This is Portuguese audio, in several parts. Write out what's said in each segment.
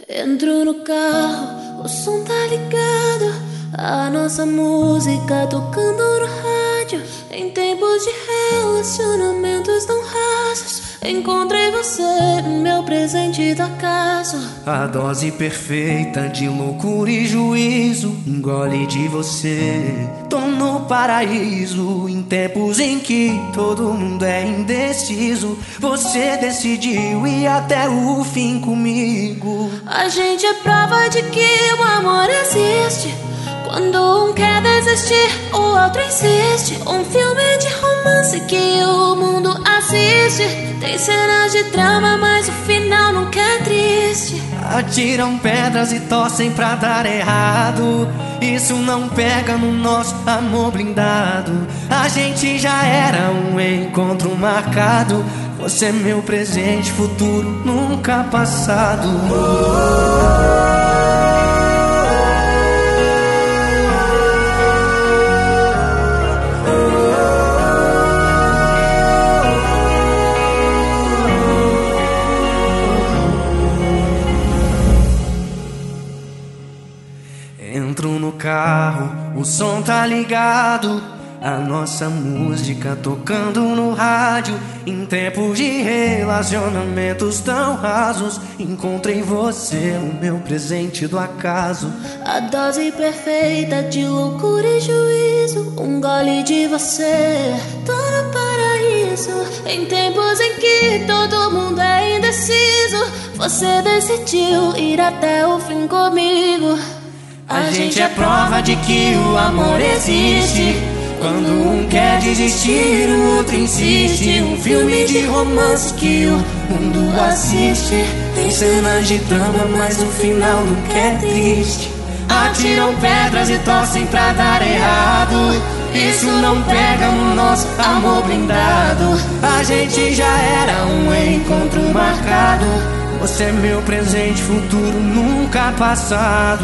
Entro no carro, o som tá ligado, a nossa música tocando no rádio. Em tempos de relacionamentos tão rasos, encontrei você, meu presente do acaso. A dose perfeita de loucura e juízo, um gole de você, tô no paraíso. Em tempos em que todo mundo é indeciso, você decidiu ir até o fim comigo. A gente é prova de que o amor existe. Quando um quer desistir, o outro insiste. Um filme de romance que o mundo assiste. Tem cenas de drama, mas o final nunca é triste. Atiram pedras e torcem pra dar errado. Isso não pega no nosso amor blindado. A gente já era um encontro marcado. Você é meu presente, futuro, nunca passado. Entro no carro, o som tá ligado, a nossa música tocando no rádio. Em tempos de relacionamentos tão rasos, encontrei você, o meu presente do acaso. A dose perfeita de loucura e juízo, um gole de você, tô no paraíso. Em tempos em que todo mundo é indeciso, você decidiu ir até o fim comigo. A gente é prova de que o amor existe. Quando um quer desistir, o outro insiste. Um filme de romance que o mundo assiste. Tem cenas de drama, mas o final nunca é triste. Atiram pedras e torcem pra dar errado. Isso não pega no nosso amor blindado. A gente já era um encontro marcado. Você é meu presente, futuro, nunca passado.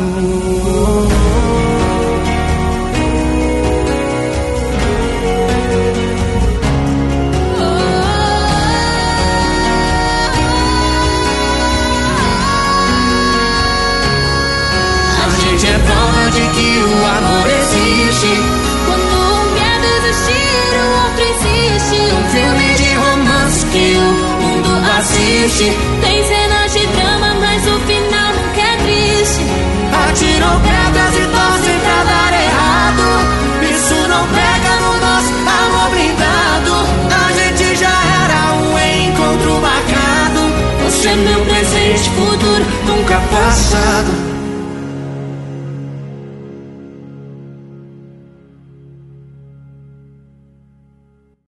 A gente é prova de que o amor existe. Quando um quer desistir, o outro insiste. Um filme de romance que o mundo assiste. Tem cenas de drama, mas o final nunca é triste. Atiram pedras e torcem pra dar errado. Isso não pega no nosso amor blindado. A gente já era um encontro marcado. Você é meu presente, futuro, Nunca passado.